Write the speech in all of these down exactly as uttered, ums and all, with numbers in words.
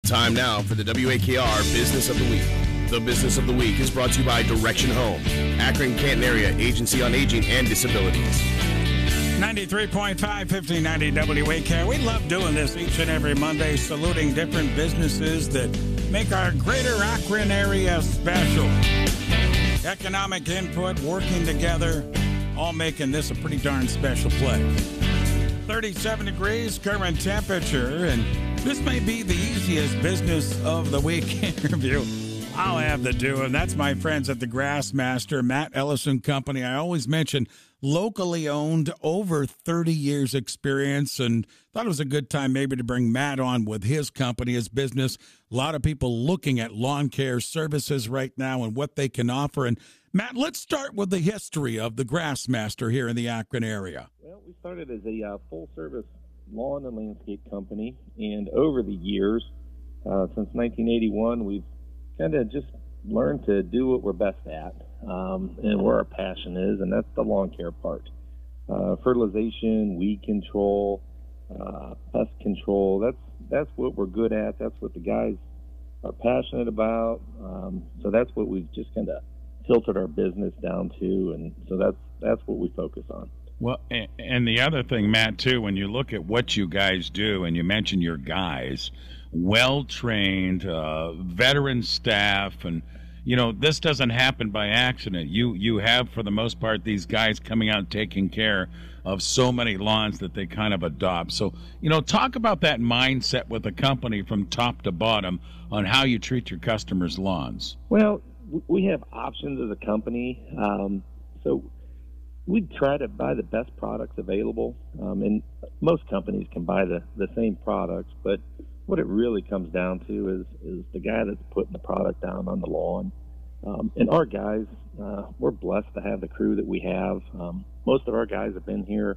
Time now for the W A K R Business of the Week. The Business of the Week is brought to you by Direction Home, Akron, Canton Area Agency on Aging and Disabilities. ninety-three point five, fifteen ninety W A K R. We love doing this each and every Monday, saluting different businesses that make our greater Akron area special. Economic input, working together, all making this a pretty darn special place. thirty-seven degrees, current temperature, and this may be the easiest Business of the Week interview I'll have to do, and that's my friends at the Grassmaster, Matt Ellison Company. I always mention locally owned, over thirty years experience, and thought it was a good time maybe to bring Matt on with his company, his business. A lot of people looking at lawn care services right now and what they can offer. And Matt, let's start with the history of the Grassmaster here in the Akron area. Well, we started as a uh, full-service lawn and landscape company, and over the years, uh, since nineteen eighty-one, we've kind of just learned to do what we're best at, um, and where our passion is, and that's the lawn care part. Uh, fertilization, weed control, uh, pest control, that's that's what we're good at. That's what the guys are passionate about. Um, so that's what we've just kind of filtered our business down to, and so that's that's what we focus on. Well, and the other thing, Matt, too, when you look at what you guys do, and you mention your guys, well-trained, uh, veteran staff, and, you know, this doesn't happen by accident. You you have, for the most part, these guys coming out and taking care of so many lawns that they kind of adopt. So, you know, talk about that mindset with the company from top to bottom on how you treat your customers' lawns. Well, we have options as a company, um, so we try to buy the best products available, um, and most companies can buy the, the same products, but what it really comes down to is, is the guy that's putting the product down on the lawn. Um, and our guys, uh, we're blessed to have the crew that we have. Um, most of our guys have been here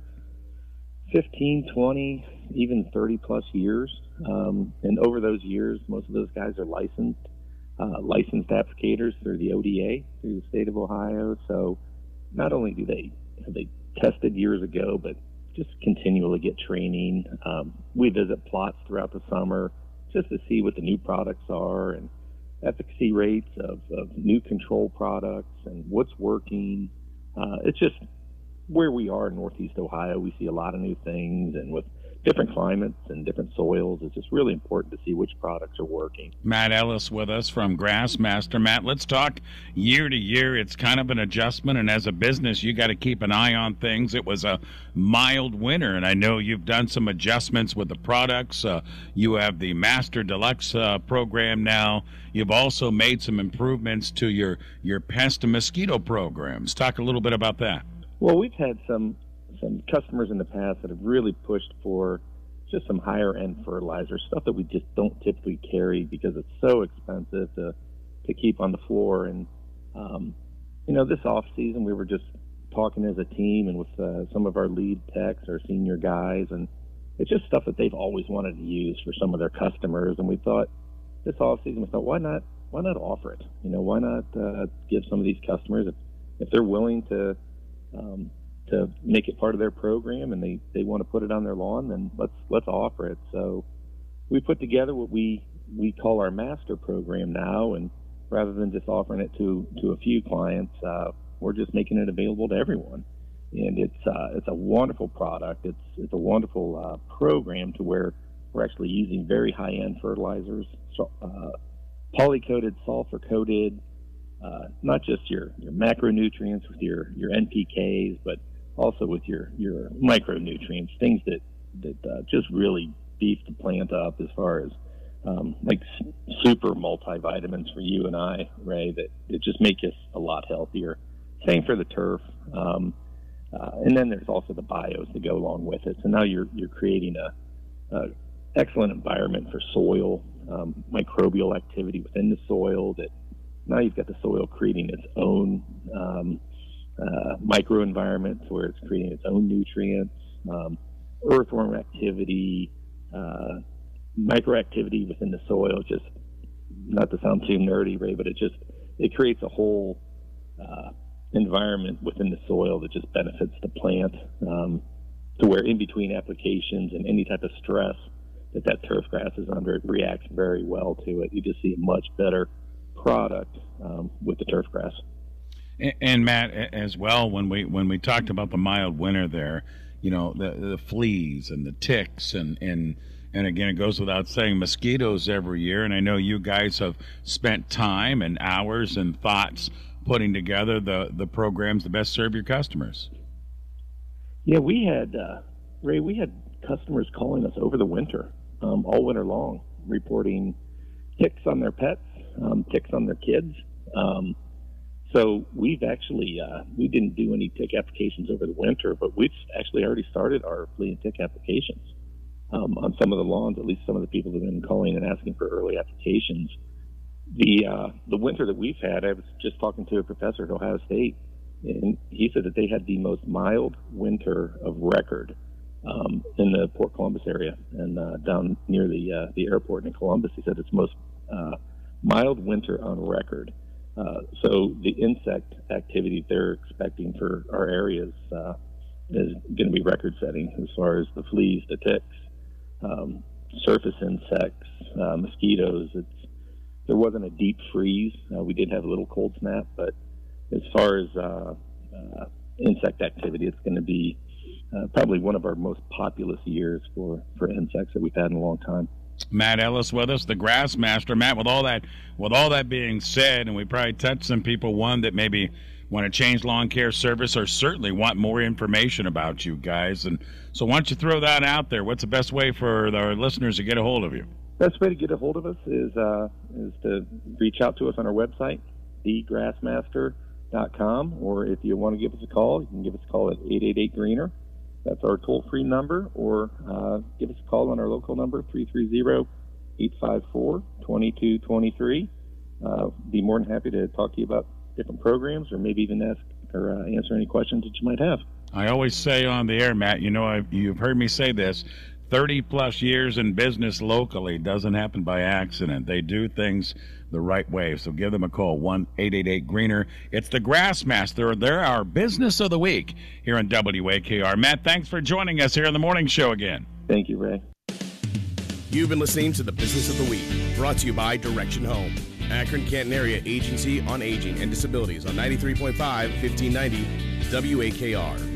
fifteen, twenty, even thirty plus years. Um, and over those years, most of those guys are licensed, uh, licensed applicators through the O D A, through the state of Ohio. So not only do they, have they tested years ago, but just continually get training. Um, we visit plots throughout the summer just to see what the new products are and efficacy rates of, of new control products and what's working. Uh, it's just where we are in Northeast Ohio. We see a lot of new things, and with different climates and different soils, it's just really important to see which products are working. Matt Ellis with us from Grassmaster. Matt, let's talk year to year. It's kind of an adjustment, and as a business, you got to keep an eye on things. It was a mild winter, and I know you've done some adjustments with the products. Uh, you have the Master Deluxe uh, program now. You've also made some improvements to your, your pest and mosquito programs. Talk a little bit about that. Well, we've had some some customers in the past that have really pushed for just some higher end fertilizer, stuff that we just don't typically carry because it's so expensive to to keep on the floor. And um, you know, this off season we were just talking as a team and with uh, some of our lead techs, our senior guys, and it's just stuff that they've always wanted to use for some of their customers. And we thought this off season, we thought, why not why not offer it? You know, why not uh, give some of these customers, if if they're willing to um, to make it part of their program and they, they want to put it on their lawn, then let's let's offer it. So we put together what we, we call our master program now, and rather than just offering it to, to a few clients, uh, we're just making it available to everyone. And it's uh, it's a wonderful product. It's it's a wonderful uh, program to where we're actually using very high-end fertilizers, so, uh, poly-coated, sulfur-coated, uh, not just your, your macronutrients with your, your N P Ks, but also with your, your micronutrients, things that, that uh, just really beef the plant up as far as um, like super multivitamins for you and I, Ray, that, that just make us a lot healthier. Same for the turf. Um, uh, and then there's also the bios that go along with it. So now you're, you're creating a, a excellent environment for soil, um, microbial activity within the soil, that now you've got the soil creating its own um, Uh, microenvironment where it's creating its own nutrients, um, earthworm activity, uh, microactivity within the soil. Just not to sound too nerdy, Ray, but it just it creates a whole uh, environment within the soil that just benefits the plant, um, to where in between applications and any type of stress that that turf grass is under, it reacts very well to it. You just see a much better product um, with the turf grass. And, and Matt, as well, when we when we talked about the mild winter there, you know, the the fleas and the ticks and and and again, it goes without saying, mosquitoes every year. And I know you guys have spent time and hours and thoughts putting together the the programs to best serve your customers. Yeah, we had uh, Ray. We had customers calling us over the winter, um, all winter long, reporting ticks on their pets, um, ticks on their kids. Um, so we've actually uh, we didn't do any tick applications over the winter, but we've actually already started our flea and tick applications um, on some of the lawns. At least some of the people have been calling and asking for early applications. The uh, the winter that we've had, I was just talking to a professor at Ohio State, and he said that they had the most mild winter of record um, in the Port Columbus area and uh, down near the uh, the airport in Columbus. He said it's the most uh, mild winter on record. Uh, so the insect activity they're expecting for our areas uh, is going to be record-setting as far as the fleas, the ticks, um, surface insects, uh, mosquitoes. It's there wasn't a deep freeze. Uh, we did have a little cold snap, but as far as uh, uh, insect activity, it's going to be uh, probably one of our most populous years for, for insects that we've had in a long time. Matt Ellis with us, the Grass Master. Matt, with all that, with all that being said, and we probably touched some people, one that maybe want to change lawn care service or certainly want more information about you guys. And so why don't you throw that out there? What's the best way for our listeners to get a hold of you? Best way to get a hold of us is uh, is to reach out to us on our website, the grass master dot com, or if you want to give us a call, you can give us a call at eight eight eight greener. That's our toll-free number, or uh, give us a call on our local number, three three zero, eight five four, two two two three. Uh, be more than happy to talk to you about different programs, or maybe even ask or uh, answer any questions that you might have. I always say on the air, Matt, you know, I've, you've heard me say this, thirty plus years in business locally doesn't happen by accident. They do things the right way. So give them a call, one eight eight eight greener. It's the Grass Master. They're our Business of the Week here on W A K R. Matt, thanks for joining us here on the morning show again. Thank you, Ray. You've been listening to the Business of the Week, brought to you by Direction Home, Akron Canton Area Agency on Aging and Disabilities on ninety-three point five, fifteen ninety W A K R.